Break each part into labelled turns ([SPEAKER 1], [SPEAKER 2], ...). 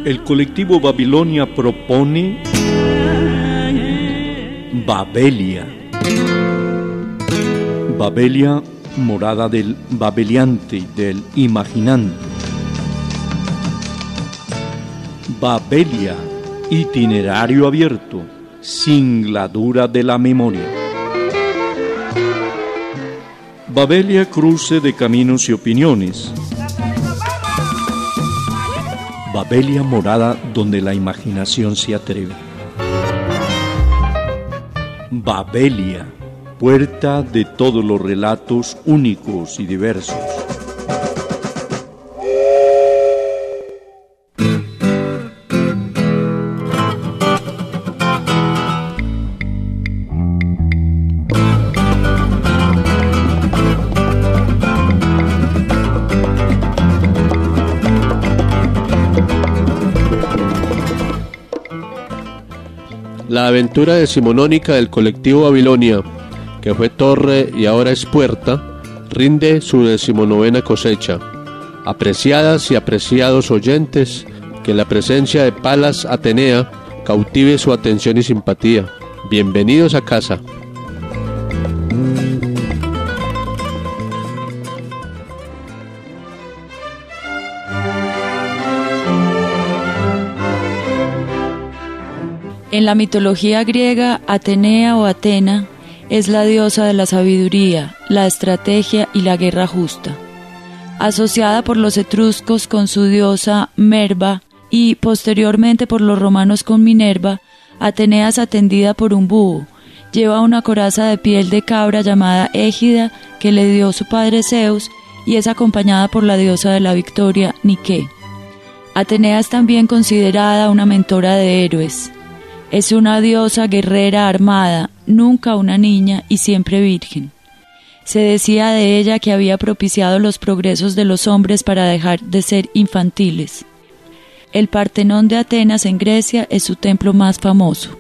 [SPEAKER 1] El colectivo Babilonia propone Babelia. Babelia, morada del babeliante, del imaginante. Babelia, itinerario abierto, singladura de la memoria. Babelia, cruce de caminos y opiniones. Babelia, morada donde la imaginación se atreve. Babelia, puerta de todos los relatos únicos y diversos.
[SPEAKER 2] La aventura decimonónica del colectivo Babilonia, que fue torre y ahora es puerta, rinde su 19ª cosecha. Apreciadas y apreciados oyentes, que la presencia de Palas Atenea cautive su atención y simpatía. Bienvenidos a casa.
[SPEAKER 3] En la mitología griega, Atenea o Atena es la diosa de la sabiduría, la estrategia y la guerra justa. Asociada por los etruscos con su diosa Merba y posteriormente por los romanos con Minerva, Atenea es atendida por un búho. Lleva una coraza de piel de cabra llamada Égida que le dio su padre Zeus y es acompañada por la diosa de la victoria, Nike. Atenea es también considerada una mentora de héroes. Es una diosa guerrera armada, nunca una niña y siempre virgen. Se decía de ella que había propiciado los progresos de los hombres para dejar de ser infantiles. El Partenón de Atenas en Grecia es su templo más famoso.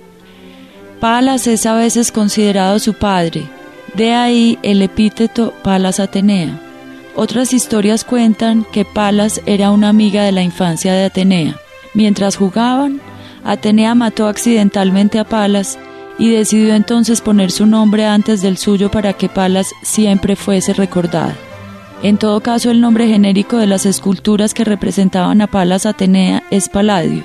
[SPEAKER 3] Palas es a veces considerado su padre, de ahí el epíteto Palas Atenea. Otras historias cuentan que Palas era una amiga de la infancia de Atenea. Mientras jugaban, Atenea mató accidentalmente a Palas y decidió entonces poner su nombre antes del suyo para que Palas siempre fuese recordada. En todo caso, el nombre genérico de las esculturas que representaban a Palas Atenea es Palladio.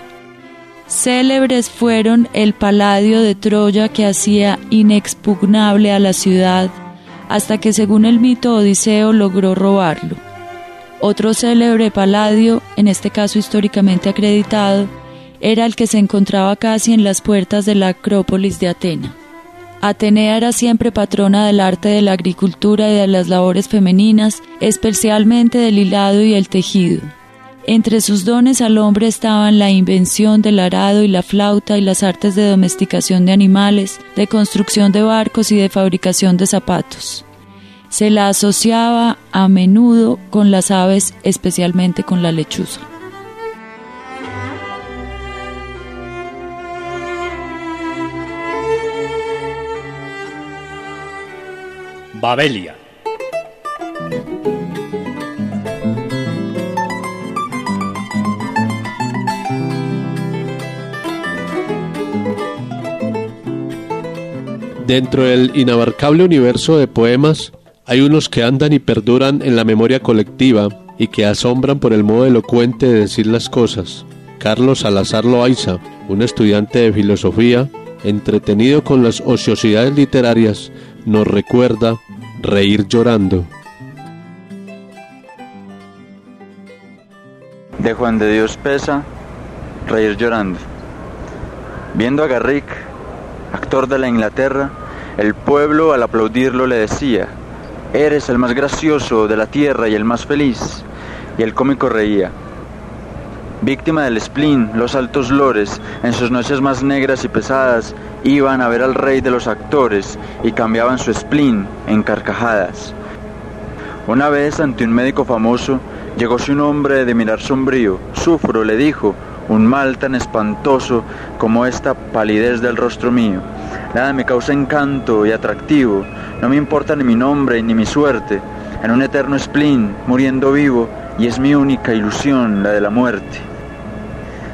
[SPEAKER 3] Célebres fueron el Palladio de Troya, que hacía inexpugnable a la ciudad, hasta que según el mito Odiseo logró robarlo. Otro célebre Palladio, en este caso históricamente acreditado, era el que se encontraba casi en las puertas de la Acrópolis de Atena. Atenea era siempre patrona del arte de la agricultura y de las labores femeninas, especialmente del hilado y el tejido. Entre sus dones al hombre estaban la invención del arado y la flauta y las artes de domesticación de animales, de construcción de barcos y de fabricación de zapatos. Se la asociaba a menudo con las aves, especialmente con la lechuza.
[SPEAKER 1] Babelia.
[SPEAKER 2] Dentro del inabarcable universo de poemas, hay unos que andan y perduran en la memoria colectiva y que asombran por el modo elocuente de decir las cosas. Carlos Salazar Loaiza, un estudiante de filosofía, entretenido con las ociosidades literarias, nos recuerda reír llorando.
[SPEAKER 4] De Juan de Dios Pesa, reír llorando. Viendo a Garrick, actor de la Inglaterra, el pueblo al aplaudirlo le decía: «Eres el más gracioso de la tierra y el más feliz», y el cómico reía. Víctima del spleen, los altos lores, en sus noches más negras y pesadas, iban a ver al rey de los actores y cambiaban su spleen en carcajadas. Una vez, ante un médico famoso, llegóse un hombre de mirar sombrío. «Sufro», le dijo, «un mal tan espantoso como esta palidez del rostro mío. Nada me causa encanto y atractivo, no me importa ni mi nombre ni mi suerte, en un eterno spleen, muriendo vivo, y es mi única ilusión la de la muerte».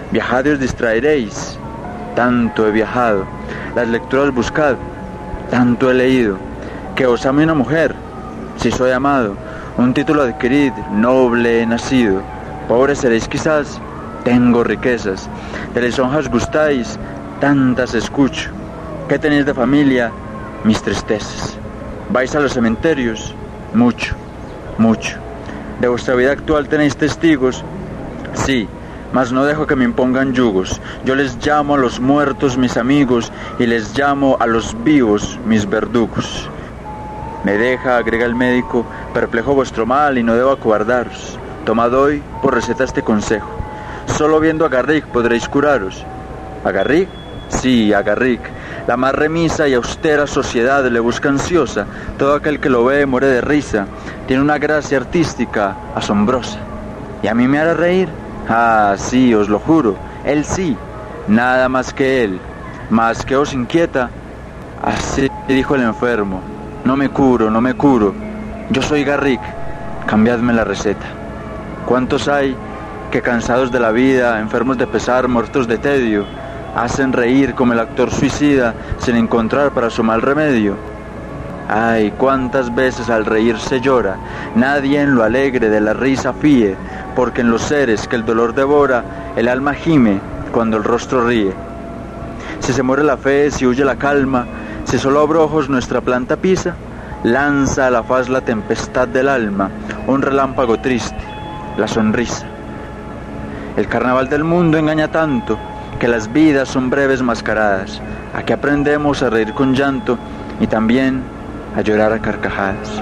[SPEAKER 4] Viajad y os distraeréis, tanto he viajado. Las lecturas buscad, tanto he leído. Que os ame una mujer, si soy amado. Un título adquirid, noble he nacido. Pobre seréis quizás, tengo riquezas. De lisonjas gustáis, tantas escucho. ¿Qué tenéis de familia? Mis tristezas. ¿Vais a los cementerios? Mucho, mucho. ¿De vuestra vida actual tenéis testigos? Sí, mas no dejo que me impongan yugos. Yo les llamo a los muertos mis amigos y les llamo a los vivos mis verdugos. Me deja, agrega el médico, perplejo vuestro mal y no debo acobardaros. Tomad hoy por receta este consejo. Solo viendo a Garrick podréis curaros. ¿A Garrick? Sí, a Garrick. La más remisa y austera sociedad le busca ansiosa. Todo aquel que lo ve muere de risa. Tiene una gracia artística asombrosa. ¿Y a mí me hará reír? Ah, sí, os lo juro. Él sí, nada más que él. Más que os inquieta. Así dijo el enfermo. No me curo, no me curo. Yo soy Garrick. Cambiadme la receta. ¿Cuántos hay que cansados de la vida, enfermos de pesar, muertos de tedio, hacen reír como el actor suicida sin encontrar para su mal remedio? Ay, cuántas veces al reír se llora. Nadie en lo alegre de la risa fíe, porque en los seres que el dolor devora, el alma gime cuando el rostro ríe. Si se muere la fe, si huye la calma, si solo a brojos nuestra planta pisa, lanza a la faz la tempestad del alma, un relámpago triste, la sonrisa. El carnaval del mundo engaña tanto, que las vidas son breves mascaradas. Aquí aprendemos a reír con llanto y también a llorar a carcajadas.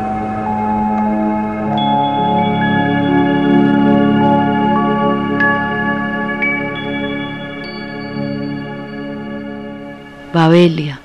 [SPEAKER 3] Babelia.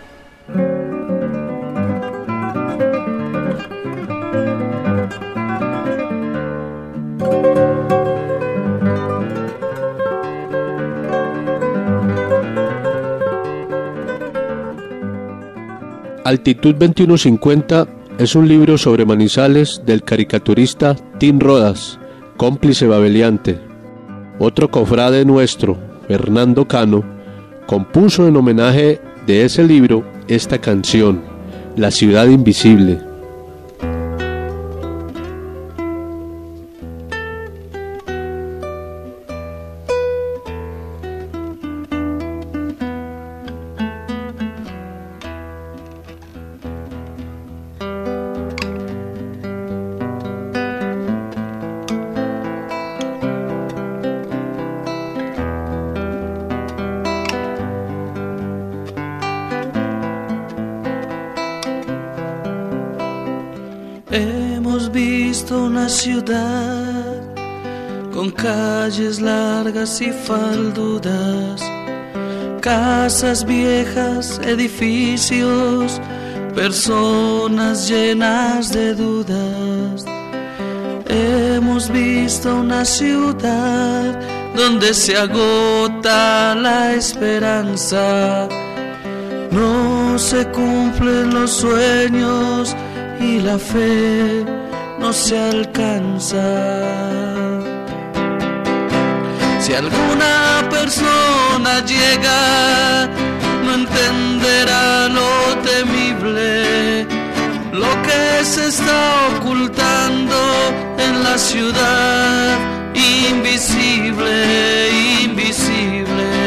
[SPEAKER 2] Altitud 2150 es un libro sobre Manizales del caricaturista Tim Rodas, cómplice babeliante. Otro cofrade nuestro, Fernando Cano, compuso en homenaje de ese libro esta canción, La ciudad invisible.
[SPEAKER 5] Hemos visto una ciudad con calles largas y faldudas, casas viejas, edificios, personas llenas de dudas. Hemos visto una ciudad donde se agota la esperanza, no se cumplen los sueños y la fe no se alcanza. Si alguna persona llega, no entenderá lo temible, lo que se está ocultando en la ciudad invisible, invisible.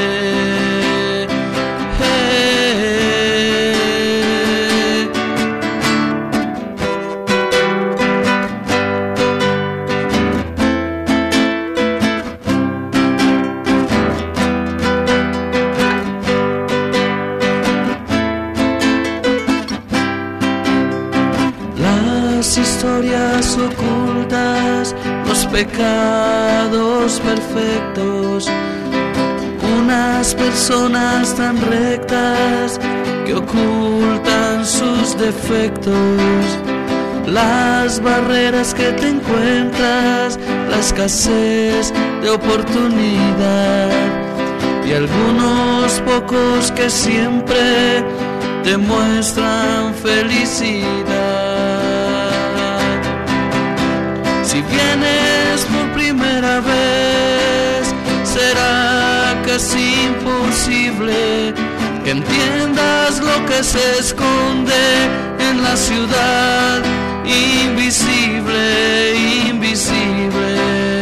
[SPEAKER 5] Historias ocultas, los pecados perfectos, unas personas tan rectas que ocultan sus defectos, las barreras que te encuentras, la escasez de oportunidad y algunos pocos que siempre te muestran felicidad. Si vienes por primera vez, será que es imposible que entiendas lo que se esconde en la ciudad invisible, invisible.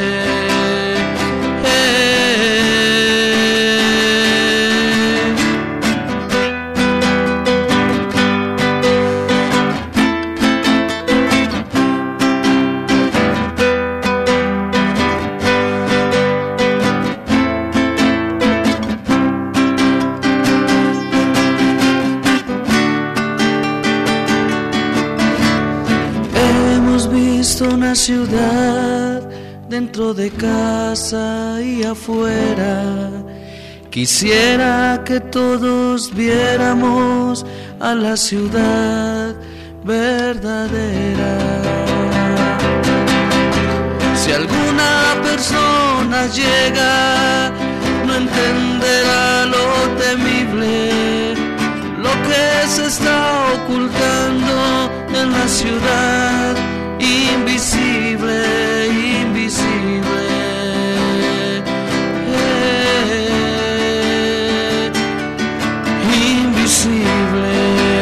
[SPEAKER 5] Una ciudad dentro de casa y afuera. Quisiera que todos viéramos a la ciudad verdadera. Si alguna persona llega, no entenderá lo temible, lo que se está ocultando en la ciudad invisible, invisible. Invisible.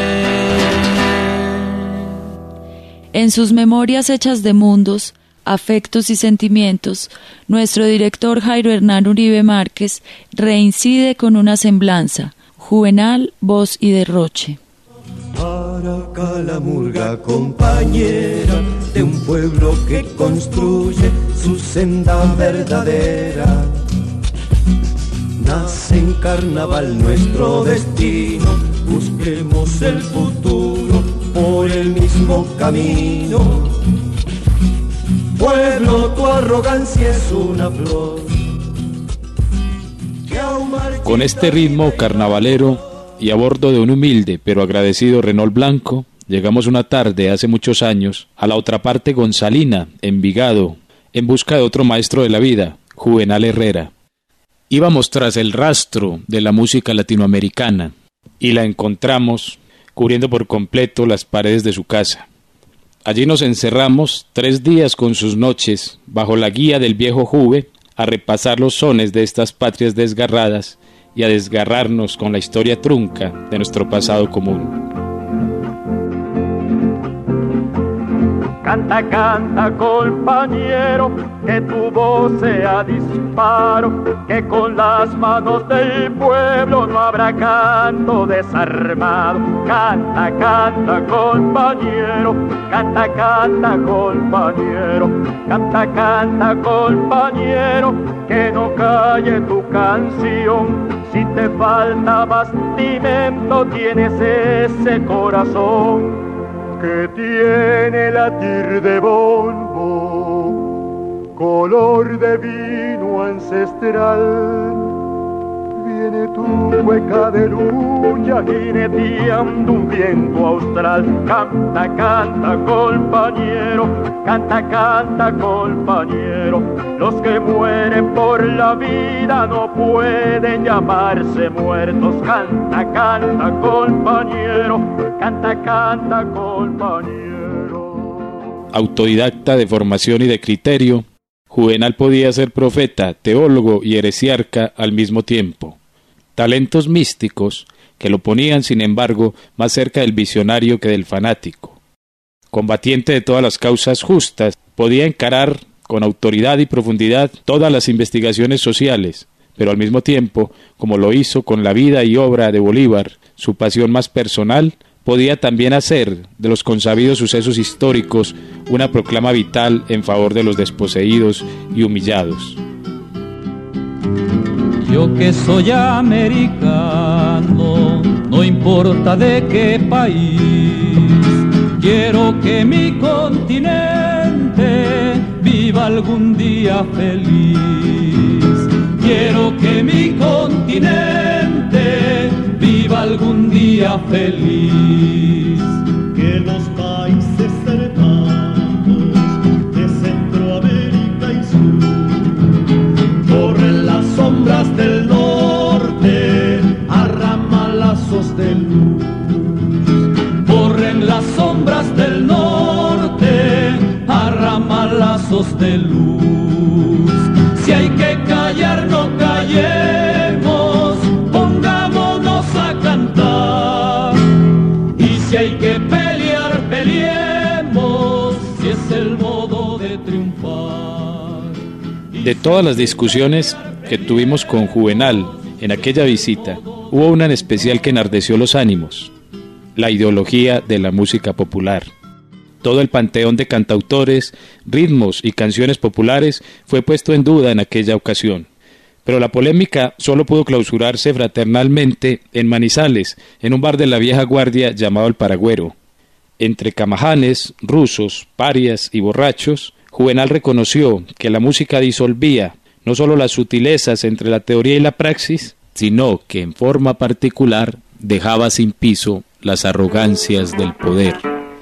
[SPEAKER 3] En sus memorias hechas de mundos, afectos y sentimientos, nuestro director Jairo Hernán Uribe Márquez reincide con una semblanza, juvenal, voz y derroche.
[SPEAKER 6] Para acá la murga, compañera de un pueblo que construye su senda verdadera. Nace en carnaval nuestro destino, busquemos el futuro por el mismo camino. Pueblo, tu arrogancia es una flor.
[SPEAKER 7] Con este ritmo carnavalero y a bordo de un humilde pero agradecido Renault blanco, llegamos una tarde hace muchos años a la otra parte gonzalina, Envigado, en busca de otro maestro de la vida, Juvenal Herrera. Íbamos tras el rastro de la música latinoamericana y la encontramos cubriendo por completo las paredes de su casa. Allí nos encerramos 3 días con sus noches, bajo la guía del viejo Juve, a repasar los sones de estas patrias desgarradas y a desgarrarnos con la historia trunca de nuestro pasado común.
[SPEAKER 8] Canta, canta, compañero, que tu voz sea disparo, que con las manos del pueblo no habrá canto desarmado. Canta, canta, compañero, canta, canta, compañero, canta, canta, compañero, que no calle tu canción. Si te falta bastimento, tienes ese corazón que tiene latir de bombo, color de vino ancestral. Viene tu cueca de lucha jineteando un viento austral. Canta, canta, compañero, canta, canta, compañero. Los que mueren por la vida no pueden llamarse muertos. Canta, canta, compañero, canta, canta, compañero.
[SPEAKER 7] Autodidacta de formación y de criterio, Juvenal podía ser profeta, teólogo y heresiarca al mismo tiempo. Talentos místicos que lo ponían, sin embargo, más cerca del visionario que del fanático. Combatiente de todas las causas justas, podía encarar con autoridad y profundidad todas las investigaciones sociales, pero al mismo tiempo, como lo hizo con la vida y obra de Bolívar, su pasión más personal, podía también hacer de los consabidos sucesos históricos una proclama vital en favor de los desposeídos y humillados.
[SPEAKER 9] Yo que soy americano, no importa de qué país, quiero que mi continente viva algún día feliz. Quiero que mi continente viva algún día feliz.
[SPEAKER 10] Que los países hermanos de Centroamérica y Sur corren las sombras del norte a ramalazos de luz.
[SPEAKER 9] Corren las sombras del norte a ramalazos de luz. Si hay que callar, no callemos.
[SPEAKER 7] De todas las discusiones que tuvimos con Juvenal en aquella visita, hubo una en especial que enardeció los ánimos: la ideología de la música popular. Todo el panteón de cantautores, ritmos y canciones populares fue puesto en duda en aquella ocasión. Pero la polémica solo pudo clausurarse fraternalmente en Manizales, en un bar de la vieja guardia llamado El Paragüero. Entre camajanes, rusos, parias y borrachos, Juvenal reconoció que la música disolvía no solo las sutilezas entre la teoría y la praxis, sino que en forma particular dejaba sin piso las arrogancias del poder.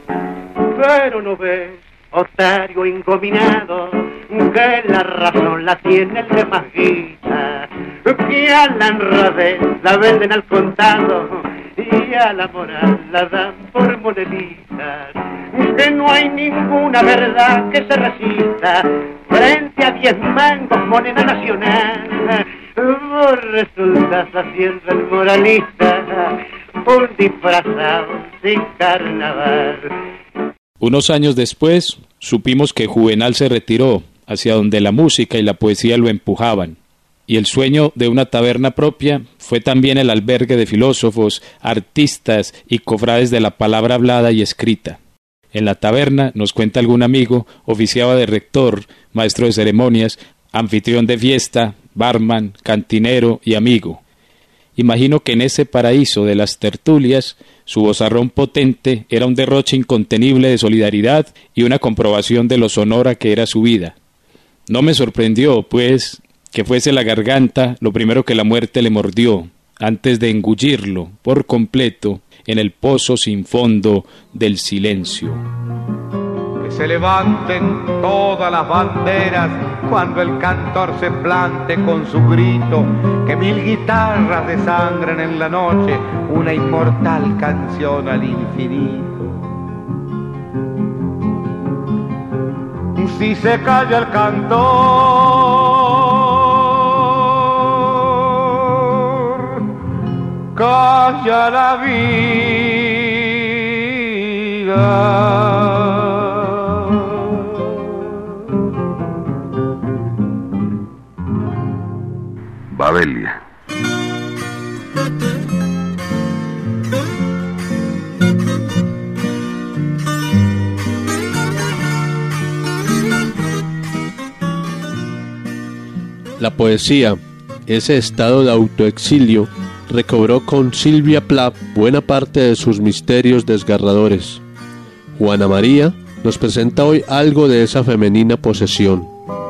[SPEAKER 11] Pero no ves, otario ingominado, que la razón la tiene el de más guita, que a la honradez la venden al contado y a la moral la dan por moneditas, que no hay ninguna verdad que se resista frente a 10 mangos moneda nacional. Vos resultas haciendo el moralista, un disfrazado sin carnaval.
[SPEAKER 7] Unos años después, supimos que Juvenal se retiró hacia donde la música y la poesía lo empujaban, y el sueño de una taberna propia fue también el albergue de filósofos, artistas y cofrades de la palabra hablada y escrita. En la taberna, nos cuenta algún amigo, oficiaba de rector, maestro de ceremonias, anfitrión de fiesta, barman, cantinero y amigo. Imagino que en ese paraíso de las tertulias, su vozarrón potente era un derroche incontenible de solidaridad y una comprobación de lo sonora que era su vida. No me sorprendió, pues, que fuese la garganta lo primero que la muerte le mordió, antes de engullirlo por completo en el pozo sin fondo del silencio.
[SPEAKER 12] Que se levanten todas las banderas cuando el cantor se plante con su grito, que 1000 guitarras desangren en la noche una inmortal canción al infinito. Si se calla el cantor, calla la vida.
[SPEAKER 13] Babelia.
[SPEAKER 2] La poesía, ese estado de autoexilio, recobró con Silvia Plath buena parte de sus misterios desgarradores. Juana María nos presenta hoy algo de esa femenina posesión.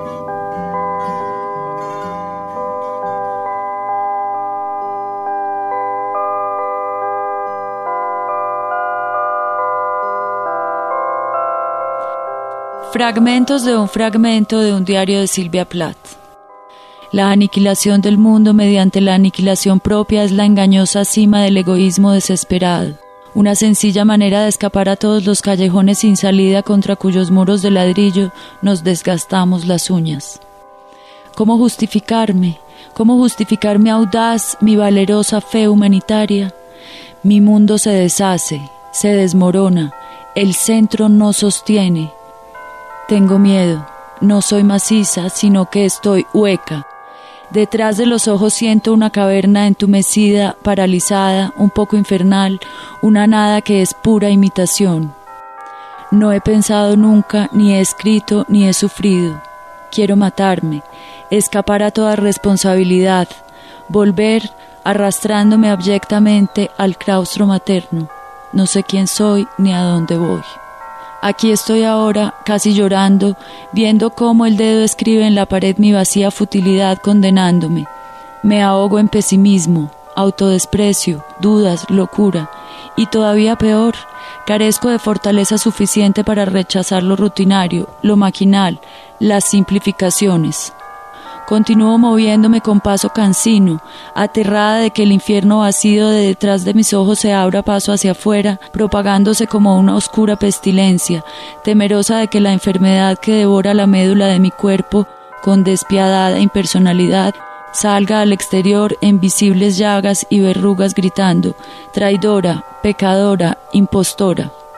[SPEAKER 3] Fragmentos de un diario de Silvia Plath. La aniquilación del mundo mediante la aniquilación propia es la engañosa cima del egoísmo desesperado, una sencilla manera de escapar a todos los callejones sin salida contra cuyos muros de ladrillo nos desgastamos las uñas. ¿Cómo justificarme? ¿Cómo justificar mi audaz, mi valerosa fe humanitaria? Mi mundo se deshace, se desmorona, el centro no sostiene. Tengo miedo, no soy maciza, sino que estoy hueca. Detrás de los ojos siento una caverna entumecida, paralizada, un poco infernal, una nada que es pura imitación. No he pensado nunca, ni he escrito, ni he sufrido. Quiero matarme, escapar a toda responsabilidad, volver arrastrándome abyectamente al claustro materno. No sé quién soy ni a dónde voy. Aquí estoy ahora, casi llorando, viendo cómo el dedo escribe en la pared mi vacía futilidad condenándome. Me ahogo en pesimismo, autodesprecio, dudas, locura, y todavía peor, carezco de fortaleza suficiente para rechazar lo rutinario, lo maquinal, las simplificaciones. Continúo moviéndome con paso cansino, aterrada de que el infierno vacío de detrás de mis ojos se abra paso hacia afuera, propagándose como una oscura pestilencia, temerosa de que la enfermedad que devora la médula de mi cuerpo, con despiadada impersonalidad, salga al exterior en visibles llagas y verrugas gritando: traidora, pecadora, impostora.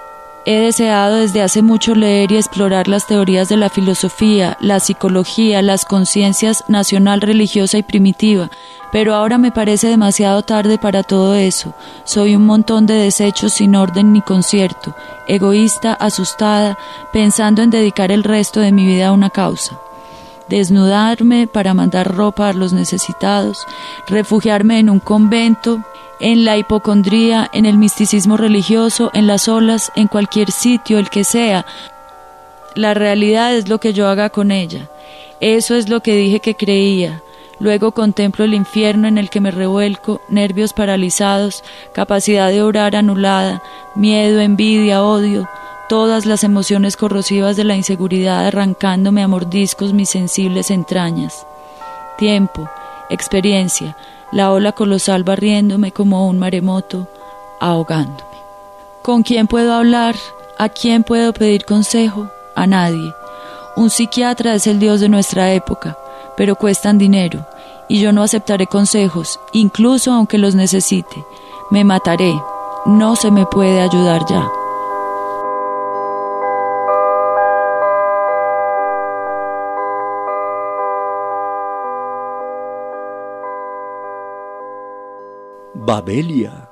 [SPEAKER 3] He deseado desde hace mucho leer y explorar las teorías de la filosofía, la psicología, las conciencias nacional, religiosa y primitiva, pero ahora me parece demasiado tarde para todo eso. Soy un montón de desechos sin orden ni concierto, egoísta, asustada, pensando en dedicar el resto de mi vida a una causa. Desnudarme para mandar ropa a los necesitados, refugiarme en un convento, en la hipocondría, en el misticismo religioso, en las olas, en cualquier sitio, el que sea. La realidad es lo que yo haga con ella. Eso es lo que dije que creía. Luego contemplo el infierno en el que me revuelco, nervios paralizados, capacidad de orar anulada, miedo, envidia, odio, todas las emociones corrosivas de la inseguridad arrancándome a mordiscos mis sensibles entrañas. Tiempo, experiencia, la ola colosal barriéndome como un maremoto, ahogándome. ¿Con quién puedo hablar? ¿A quién puedo pedir consejo? A nadie. Un psiquiatra es el Dios de nuestra época, pero cuestan dinero, y yo no aceptaré consejos, incluso aunque los necesite. Me mataré. No se me puede ayudar ya.
[SPEAKER 1] Babelia.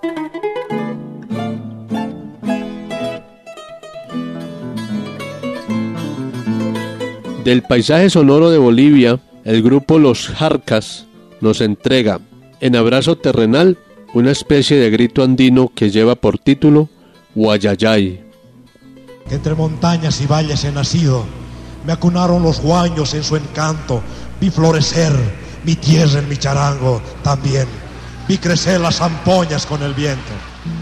[SPEAKER 2] Del paisaje sonoro de Bolivia, el grupo Los Jarcas nos entrega, en abrazo terrenal, una especie de grito andino que lleva por título Guayayay.
[SPEAKER 14] Entre montañas y valles he nacido, me acunaron los guaños en su encanto, vi florecer mi tierra en mi charango también. Vi crecer las zampoñas con el viento.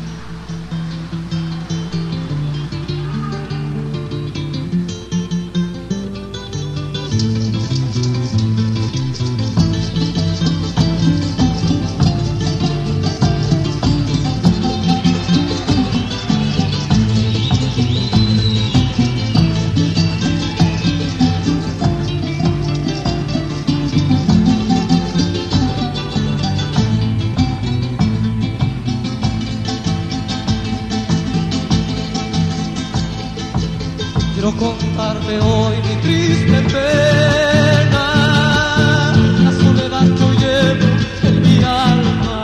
[SPEAKER 10] Quiero contarte hoy mi triste pena, la soledad que yo llevo en mi alma.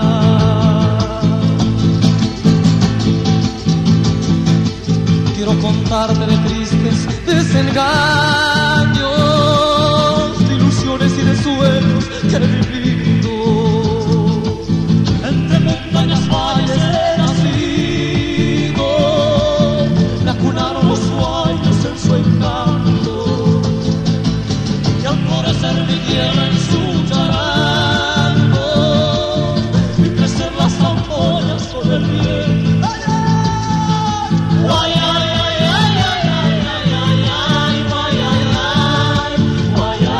[SPEAKER 10] Quiero contarte de tristes desengaños, de ilusiones y de sueños que he vivido. Entre montañas, valles he nacido, me acunaron los sueños en su encanto, y al florecer mi tierra en su charango, vi crecer las ampollas con el viento. Ay, ay, ay, ay, ay, ay, ay, ay, ay, ay, ay, ay, ay,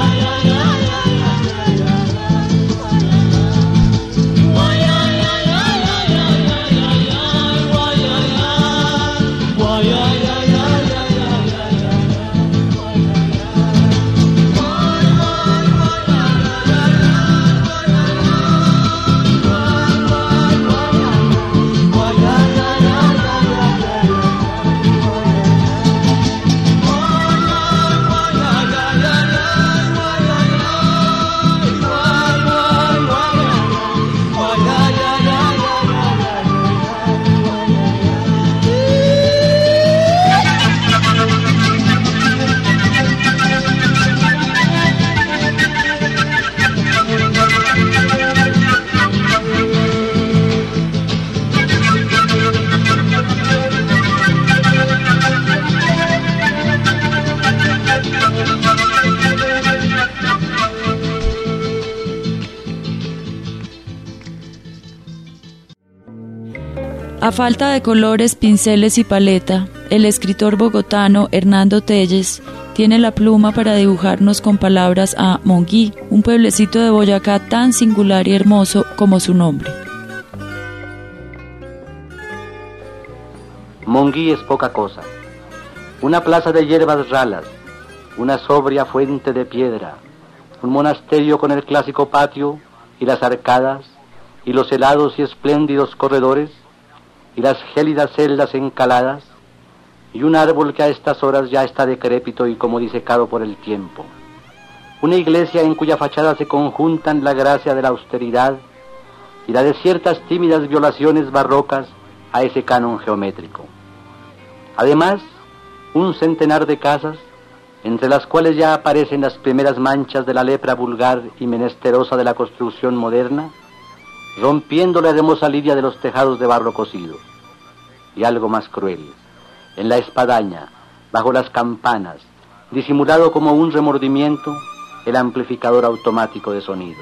[SPEAKER 3] A falta de colores, pinceles y paleta, el escritor bogotano Hernando Telles tiene la pluma para dibujarnos con palabras a Monguí, un pueblecito de Boyacá tan singular y hermoso como su nombre.
[SPEAKER 15] Monguí es poca cosa, una plaza de hierbas ralas, una sobria fuente de piedra, un monasterio con el clásico patio y las arcadas y los helados y espléndidos corredores y las gélidas celdas encaladas, y un árbol que a estas horas ya está decrépito y como disecado por el tiempo. Una iglesia en cuya fachada se conjuntan la gracia de la austeridad y la de ciertas tímidas violaciones barrocas a ese canon geométrico. Además, un centenar de casas, entre las cuales ya aparecen las primeras manchas de la lepra vulgar y menesterosa de la construcción moderna, rompiendo la hermosa lidia de los tejados de barro cocido. Y algo más cruel, en la espadaña, bajo las campanas, disimulado como un remordimiento, el amplificador automático de sonido.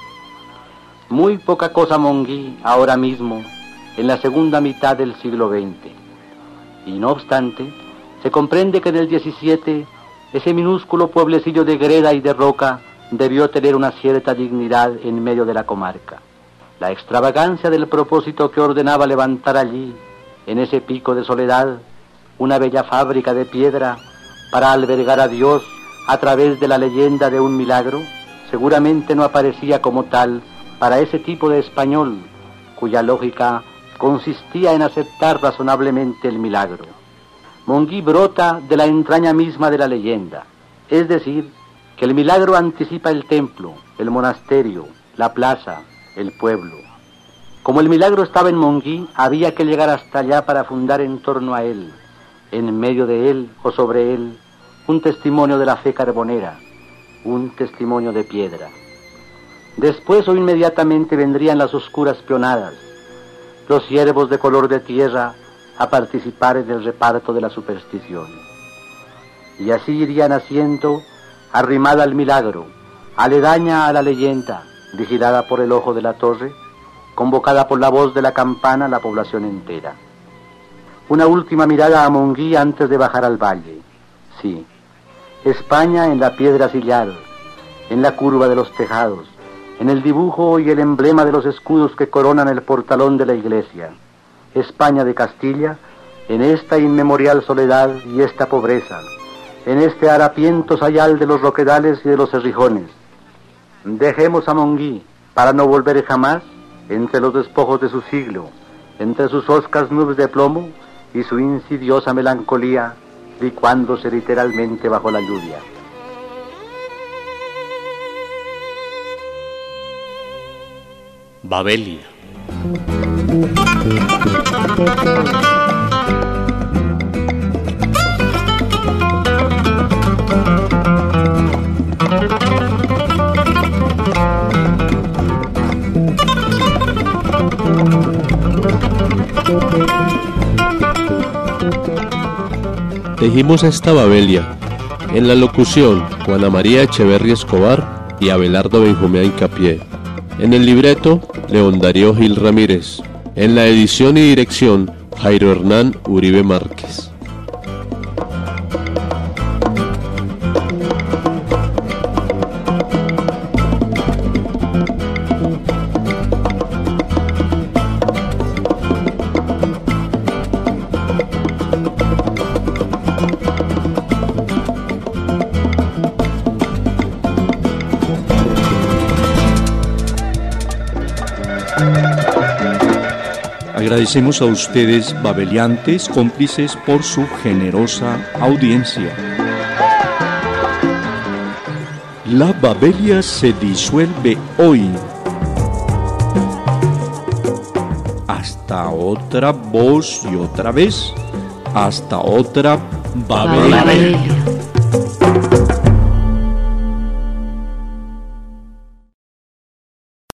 [SPEAKER 15] Muy poca cosa Monguí ahora mismo, en la segunda mitad del siglo XX. Y no obstante, se comprende que en el XVII, ese minúsculo pueblecillo de greda y de roca debió tener una cierta dignidad en medio de la comarca. La extravagancia del propósito que ordenaba levantar allí, en ese pico de soledad, una bella fábrica de piedra para albergar a Dios a través de la leyenda de un milagro, seguramente no aparecía como tal para ese tipo de español, cuya lógica consistía en aceptar razonablemente el milagro. Monguí brota de la entraña misma de la leyenda, es decir, que el milagro anticipa el templo, el monasterio, la plaza, el pueblo. Como el milagro estaba en Monguí, había que llegar hasta allá para fundar en torno a él, en medio de él o sobre él, un testimonio de la fe carbonera, un testimonio de piedra. Después o inmediatamente vendrían las oscuras peonadas, los ciervos de color de tierra a participar en el reparto de la superstición. Y así iría naciendo, arrimada al milagro, aledaña a la leyenda, vigilada por el ojo de la torre, convocada por la voz de la campana la población entera. Una última mirada a Monguí antes de bajar al valle. Sí, España en la piedra sillar, en la curva de los tejados, en el dibujo y el emblema de los escudos que coronan el portalón de la iglesia. España de Castilla, en esta inmemorial soledad y esta pobreza, en este harapiento sayal de los roquedales y de los cerrijones. Dejemos a Monguí para no volver jamás entre los despojos de su siglo, entre sus hoscas nubes de plomo y su insidiosa melancolía, licuándose literalmente bajo la lluvia.
[SPEAKER 2] Babelia. Tejimos esta Babelia en la locución Juana María Echeverri Escobar y Abelardo Benjumea Hincapié. En el libreto, León Darío Gil Ramírez. En la edición y dirección, Jairo Hernán Uribe Márquez.
[SPEAKER 1] Agradecemos a ustedes, babeliantes, cómplices, por su generosa audiencia. La Babelia se disuelve hoy. Hasta otra voz y otra vez. Hasta otra Babelia.